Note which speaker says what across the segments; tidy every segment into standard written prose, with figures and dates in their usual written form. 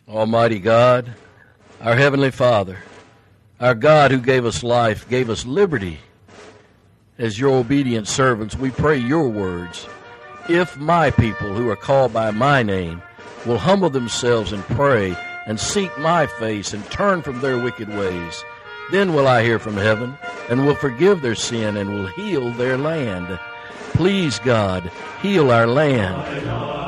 Speaker 1: Almighty God, our Heavenly Father, our God who gave us life, gave us liberty. As your obedient servants, we pray your words. If my people who are called by my name will humble themselves and pray and seek my face and turn from their wicked ways, then will I hear from heaven and will forgive their sin and will heal their land. Please, God, heal our land.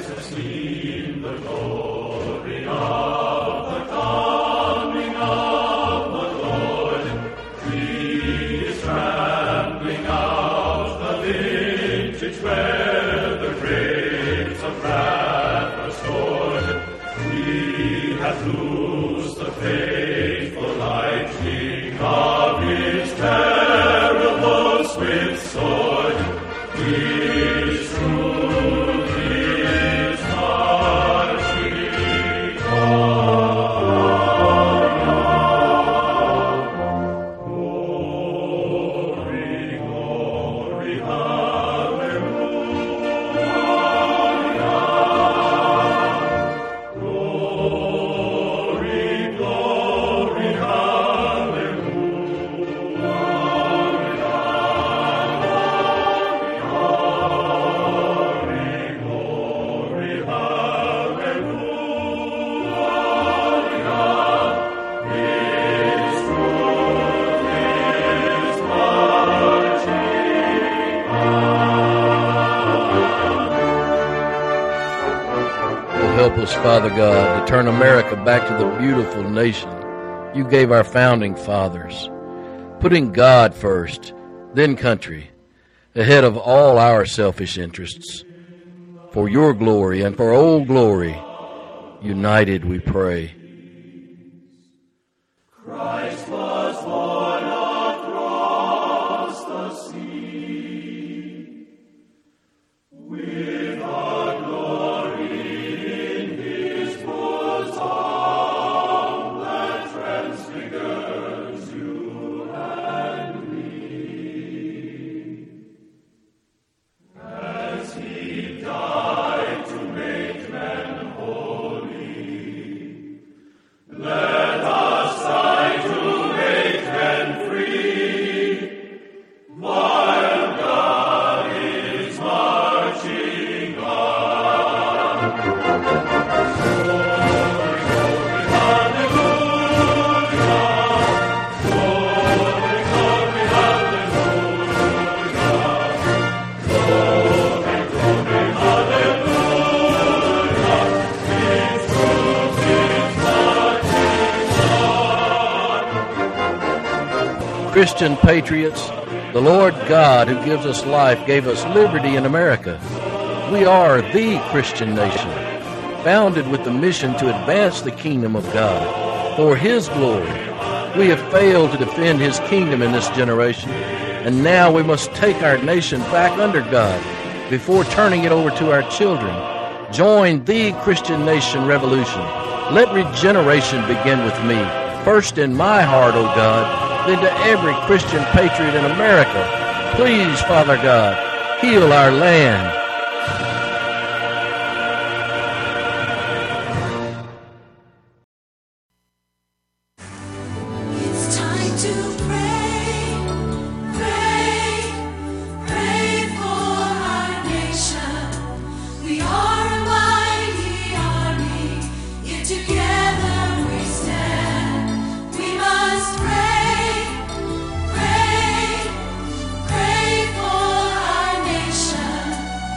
Speaker 1: Help us, Father God, to turn America back to the beautiful nation you gave our founding fathers, putting God first, then country, ahead of all our selfish interests. For your glory and for old glory, united we pray.
Speaker 2: Christ was born across the sea, with our glory in his bosom that transfigures you and me. As he died to make man holy, let us die to make men free, while God is marching on. Glory, glory, hallelujah. Glory, glory, hallelujah. Glory, glory, hallelujah. His truth is marching on.
Speaker 1: Christian patriots, the Lord God who gives us life gave us liberty in America. We are the Christian nation, founded with the mission to advance the kingdom of God for His glory. We have failed to defend His kingdom in this generation, and now we must take our nation back under God before turning it over to our children. Join the Christian nation revolution. Let regeneration begin with me, first in my heart, O God, then to every Christian patriot in America. Please, Father God, heal our land.
Speaker 3: It's time to pray, pray, pray for our nation. We are a mighty army, yet together we stand. We must pray, pray, pray for our nation.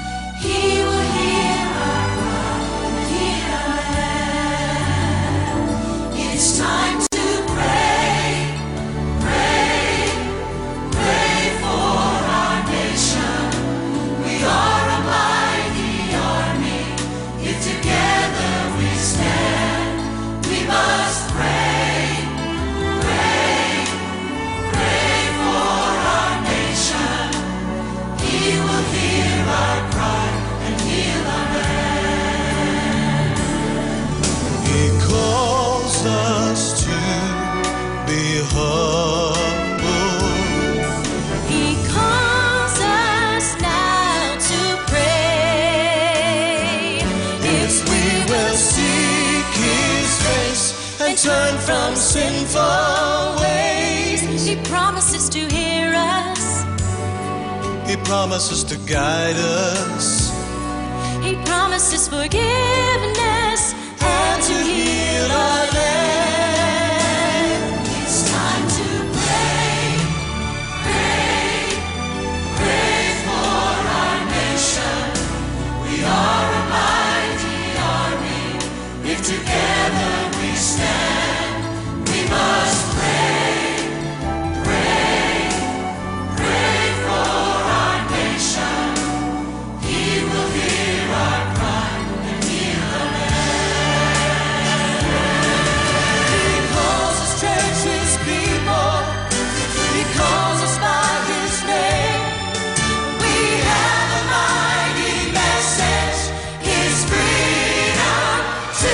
Speaker 4: from sinful ways.
Speaker 3: He promises to hear us.
Speaker 4: He promises to guide us
Speaker 3: He promises forgiveness
Speaker 4: and to heal our land.
Speaker 3: It's time to pray, pray, pray for our nation. We are a mighty army. If together we stand, we must pray, pray, pray for our nation. He will hear our cry and heal the land.
Speaker 4: He calls his church his people. He calls us by his name.
Speaker 3: We have a mighty message, His freedom to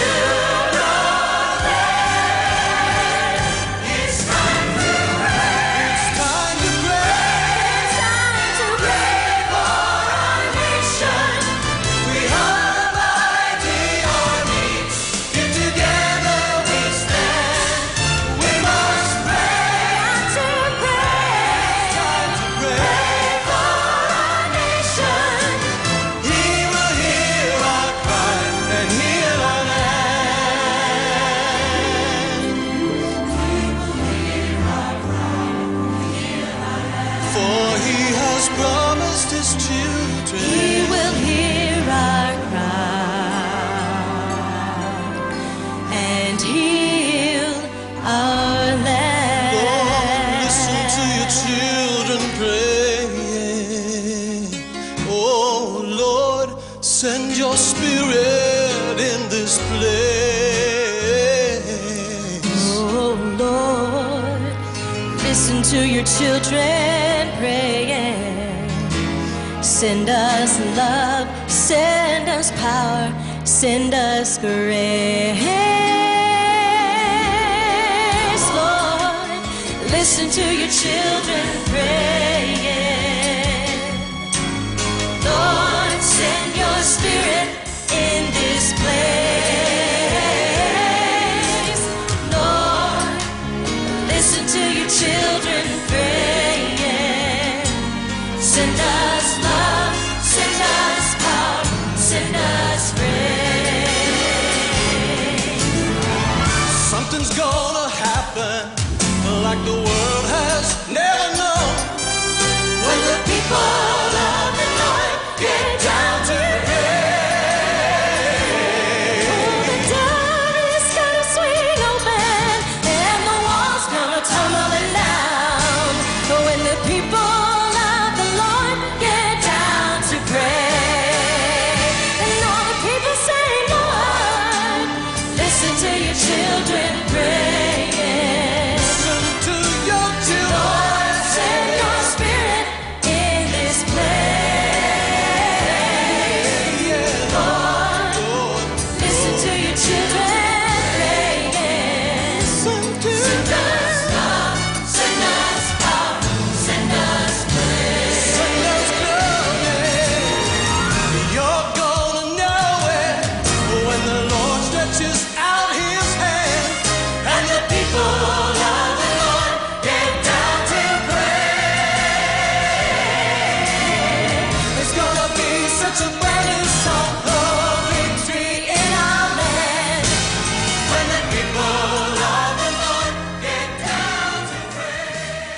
Speaker 3: proclaim. It's time to pray.
Speaker 4: It's time to pray.
Speaker 3: It's time to pray for our nation.
Speaker 4: We are a mighty army. If together we stand, we must pray.
Speaker 3: To pray,
Speaker 4: Time to pray.
Speaker 3: pray for our nation.
Speaker 4: He will hear our cry and heal our land. For he has promised his
Speaker 3: He
Speaker 4: children.
Speaker 3: will hear our cry and heal our land.
Speaker 4: Oh, listen to your children praying. Oh Lord, send your spirit in this place.
Speaker 3: Oh Lord, listen to your children praying. Send us love, send us power, send us grace. Lord, listen to your children praying. Lord, send your spirit in this place. Lord, listen to your children praying. Send us love, send us power, send us grace.
Speaker 4: Something's gonna happen like the world has never known.
Speaker 3: When the people of the Lord get down to pray, the door is gonna swing open and the walls gonna tumbling down. When the people of the Lord get down to pray, and all the people say, Lord, listen to your children praying.
Speaker 4: Listen to your children.
Speaker 3: Lord, send your spirit in this place. Lord, listen to your children praying. Send us love, send us power, send us grace.
Speaker 4: Send us glory. You're gonna know it when the Lord stretches out his hand and the people of the Lord get down to pray. It's gonna be such a brand new song of victory in our land when the people of the Lord get down to pray.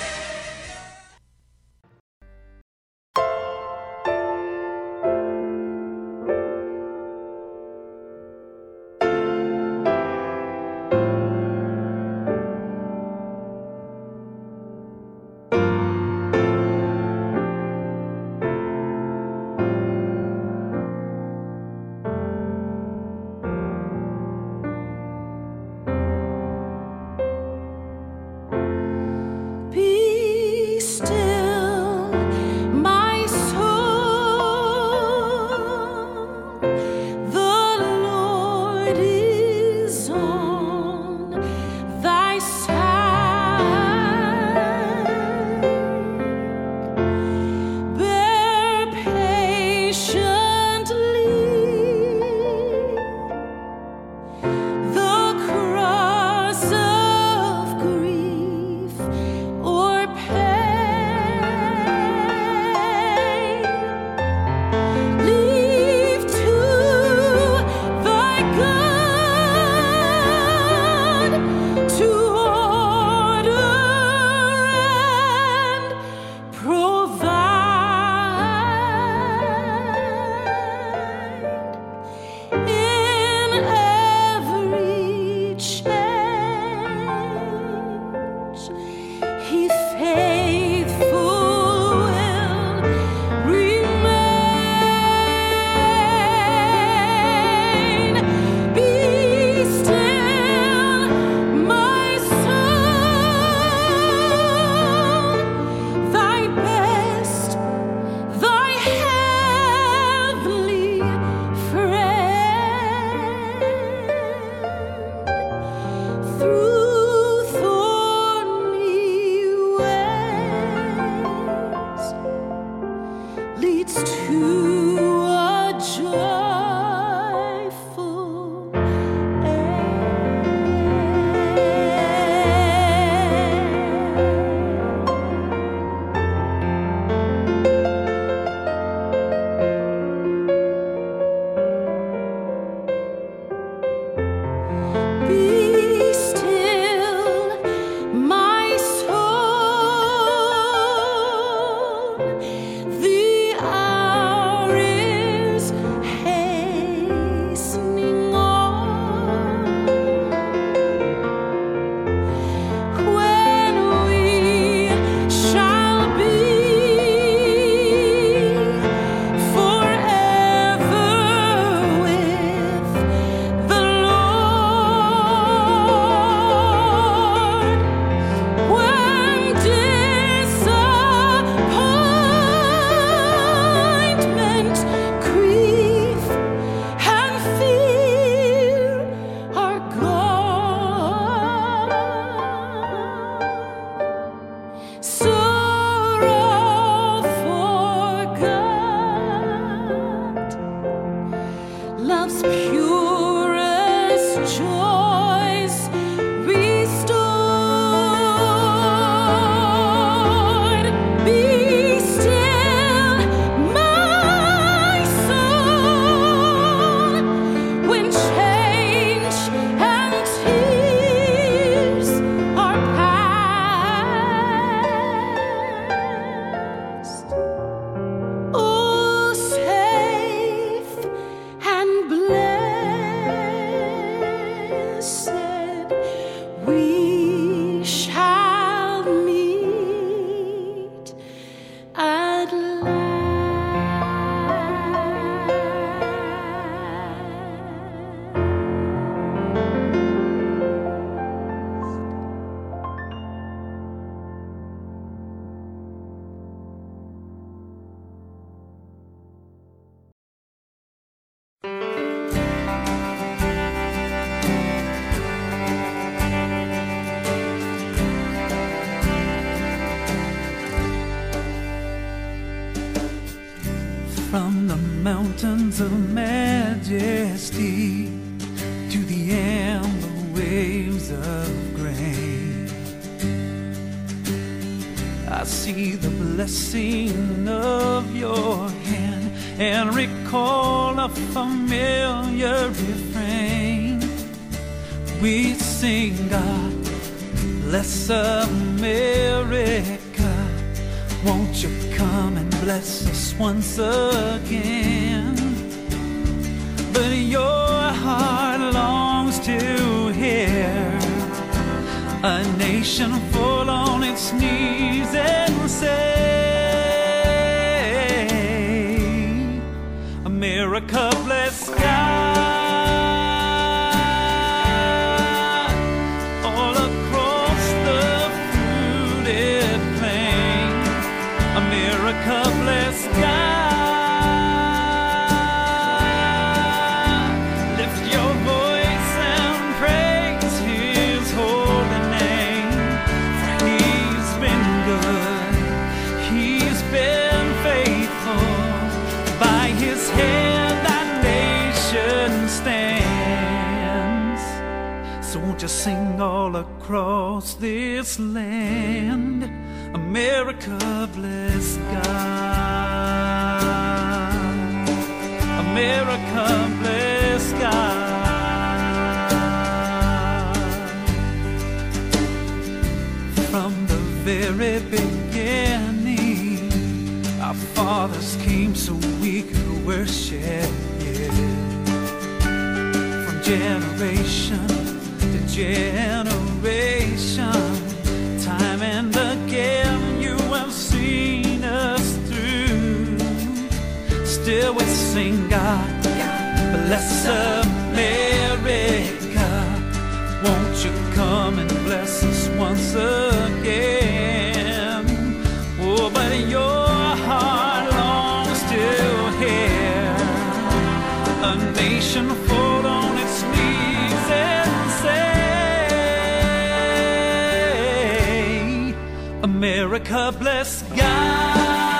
Speaker 3: Be still, my soul. The Lord is on thy side. Bear patiently the cross of
Speaker 5: mountains of majesty to the amber waves of grain. I see the blessing of your hand and recall a familiar refrain. We sing, God bless America. Won't you come and bless us once again? But your heart longs to hear a nation fall on its knees and say, America, bless God. All across the fruited plain, America, bless God. Lift your voice and praise His holy name, for He's been good, He's been faithful. By His hand that nation stands. So won't you sing all across this land, America, bless God. America, bless God. From the very beginning, our fathers came so we could worship you. From generation to generation, time and again you have seen us through. Still we sing, God bless America. Won't you come and bless us once again? Oh, but your heart longs to hear a nation fall on its knees and say, America, bless God.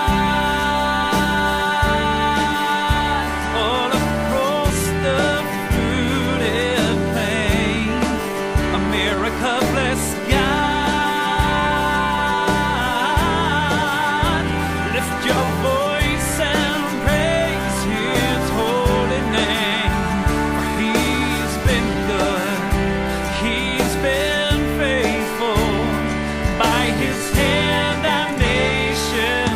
Speaker 5: All across the fruited plain, America, bless God. Lift your voice and praise His holy name, for He's been good, He's been faithful. By His hand our nation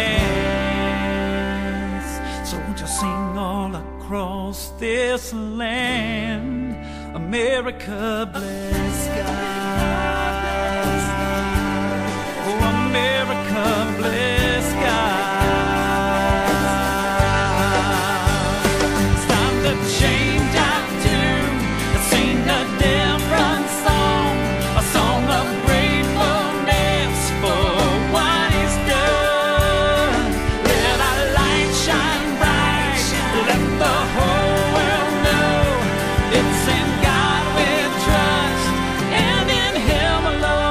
Speaker 5: stands. So won't you sing all across this land, America, bless God. Oh, America, bless God. It's time to change our tune, sing a different song, a song of gratefulness for what He's done. Let our light shine bright, let the whole world know it's in God we trust and in Him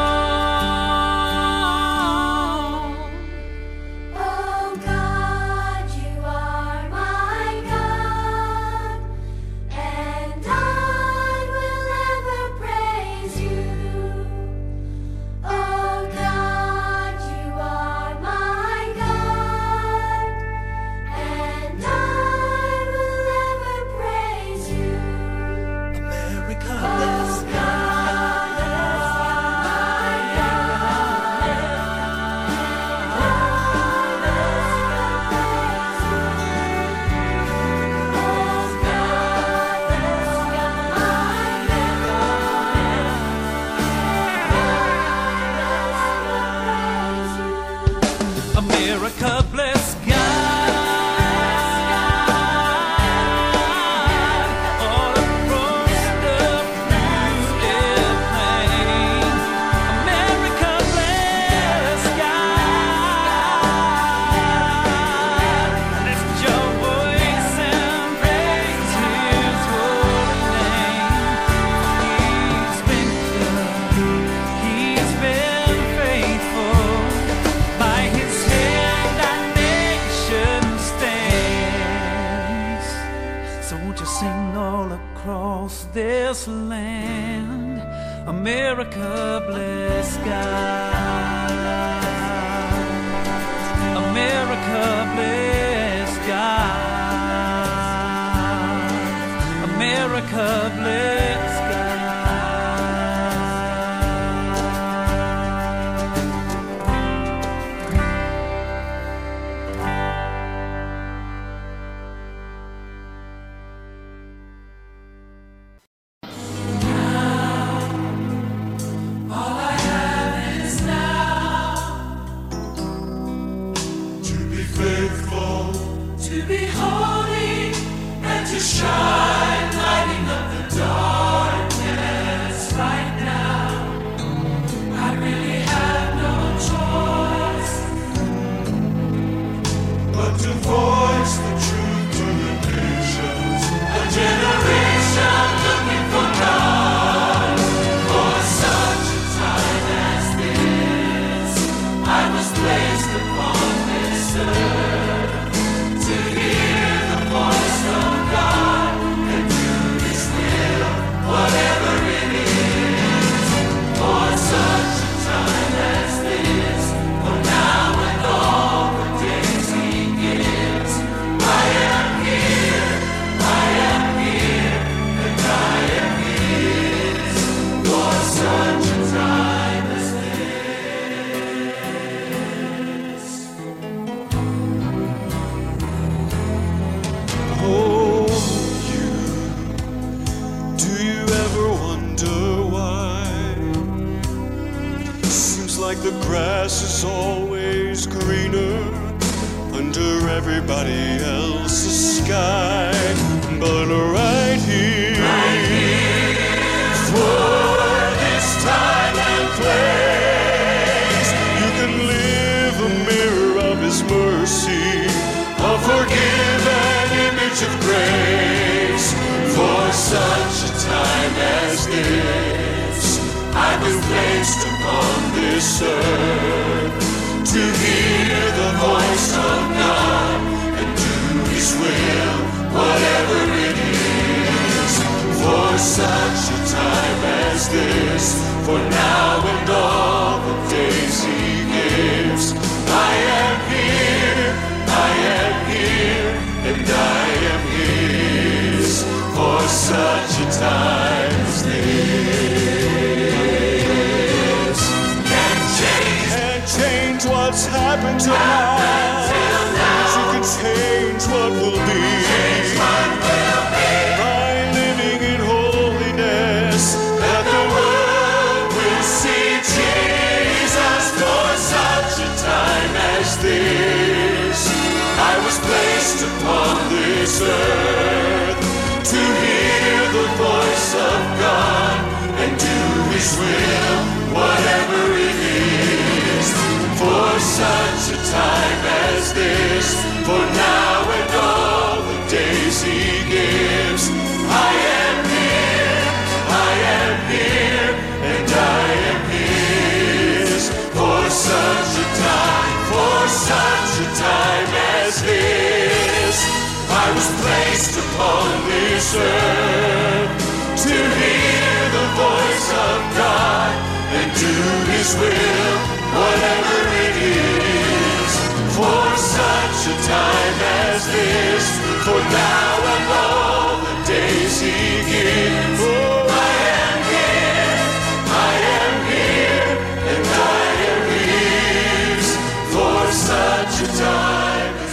Speaker 5: alone.
Speaker 3: Oh God, you are my God, and I will ever praise you. Oh God, you are my God, and I will ever praise you.
Speaker 5: across this land, America, bless God. America, bless God. America, bless God.
Speaker 2: To be holy and to shine, lighting up the darkness right now. I really have no choice but to voice the truth to the nations. A generation looking for God. For such a time as this, I was placed upon this earth. Whatever it is, for such a time as this, for now and all the days He gives, I am here, and I am His, for such a time as this.
Speaker 4: Oh, like the grass is always greener under everybody else's sky, but right here, for this time and place, you can live a mirror of His mercy, a forgiven image of grace. For such a time as this, I've been placed upon this earth to hear the voice of God and do His will, whatever it is. For such a time as this, for now and all the days He gives, I am here, and I am His, for such a time as this. Change what's happened till now. She can change what will be. By living in holiness, that the world will see Jesus. For such a time as this, I was placed upon this earth to hear the voice of God and do His will, whatever it is. For such a time as this, for now and all the days He gives, I am here, and I am His. For such a time as this, I was placed upon this earth to hear the voice of God and do His will, whatever it is. For such a time as this, for now and all the days He gives, oh, I am here, and I am His, for such a time as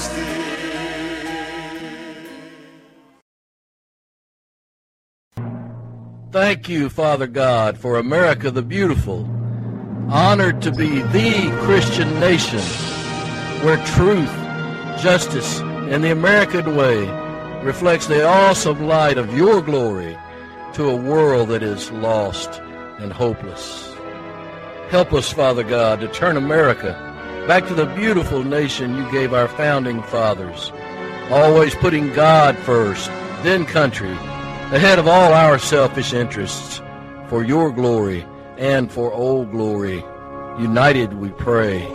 Speaker 4: this.
Speaker 1: Thank you, Father God, for America the beautiful, honored to be the Christian nation where truth, justice, and the American way reflects the awesome light of your glory to a world that is lost and hopeless. Help us, Father God, to turn America back to the beautiful nation you gave our founding fathers, always putting God first, then country, ahead of all our selfish interests, for your glory and for Old Glory. United we pray.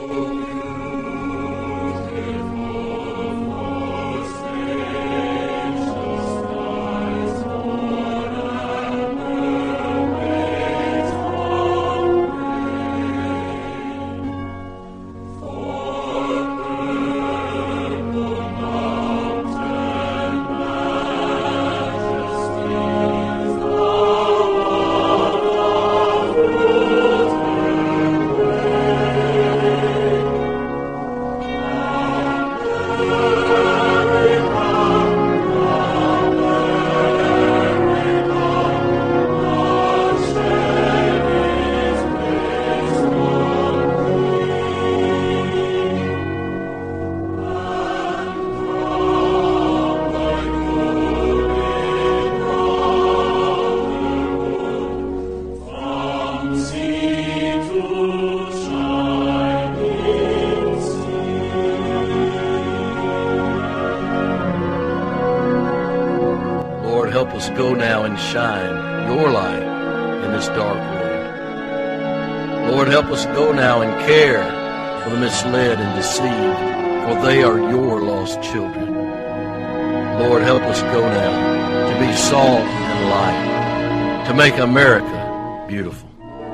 Speaker 1: us go now and shine your light in this dark world. Lord, help us go now and care for the misled and deceived, for they are your lost children. Lord, help us go now to be salt and light, to make America beautiful.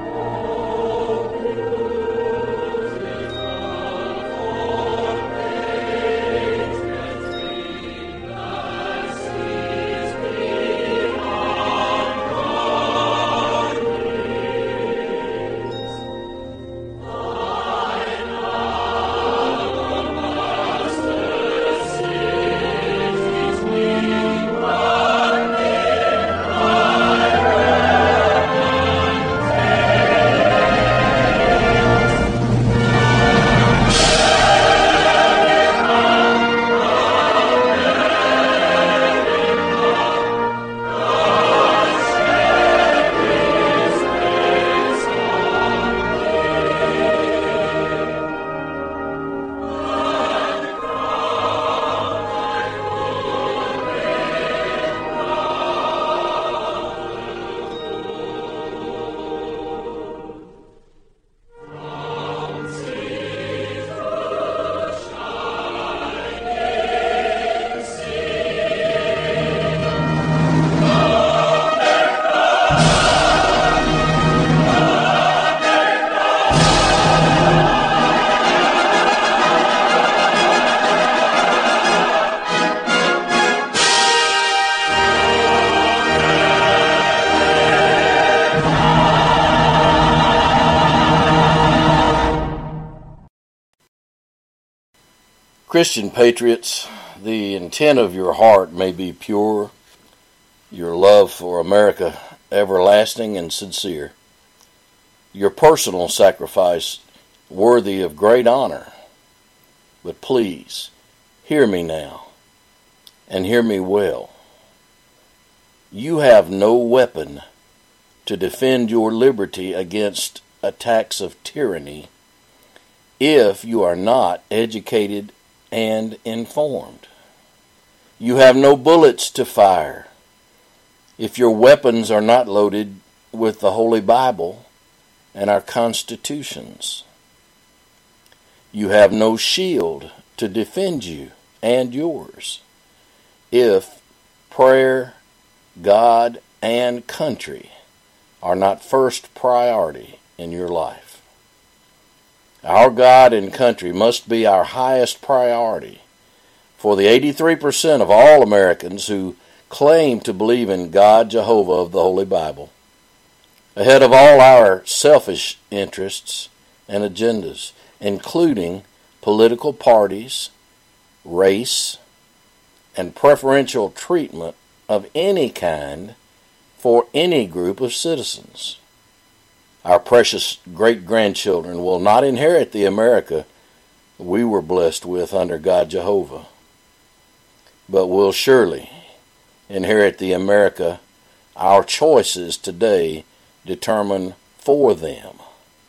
Speaker 1: Christian patriots, the intent of your heart may be pure, your love for America everlasting and sincere, your personal sacrifice worthy of great honor. But please, hear me now, and hear me well. You have no weapon to defend your liberty against attacks of tyranny if you are not educated and informed. You have no bullets to fire if your weapons are not loaded with the Holy Bible and our constitutions. You have no shield to defend you and yours if prayer, God, and country are not first priority in your life. Our God and country must be our highest priority for the 83% of all Americans who claim to believe in God Jehovah of the Holy Bible, ahead of all our selfish interests and agendas, including political parties, race, and preferential treatment of any kind for any group of citizens. Our precious great-grandchildren will not inherit the America we were blessed with under God Jehovah, but will surely inherit the America our choices today determine for them.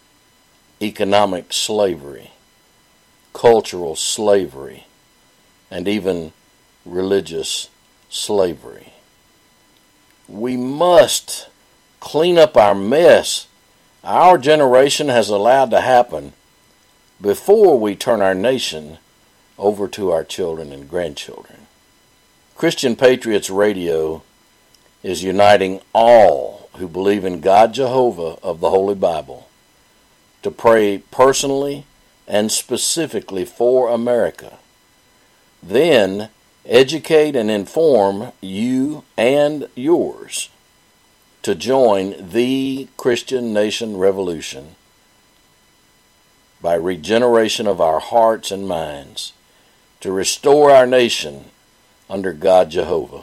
Speaker 1: Economic slavery, cultural slavery, and even religious slavery. We must clean up our mess our generation has allowed to happen before we turn our nation over to our children and grandchildren. Christian Patriots Radio is uniting all who believe in God Jehovah of the Holy Bible to pray personally and specifically for America. Then educate and inform you and yours to join the Christian Nation Revolution by regeneration of our hearts and minds to restore our nation under God Jehovah.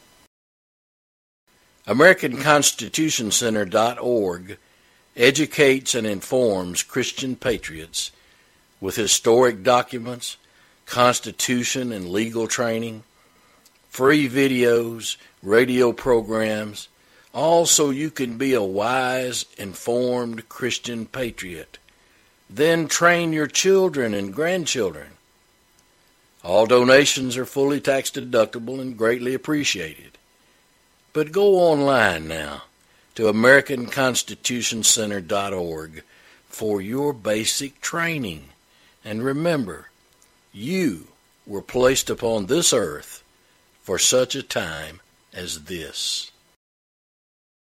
Speaker 1: AmericanConstitutionCenter.org educates and informs Christian patriots with historic documents, constitution and legal training, free videos, radio programs, all so you can be a wise, informed Christian patriot. Then train your children and grandchildren. All donations are fully tax deductible and greatly appreciated. But go online now to AmericanConstitutionCenter.org for your basic training. And remember, you were placed upon this earth for such a time as this.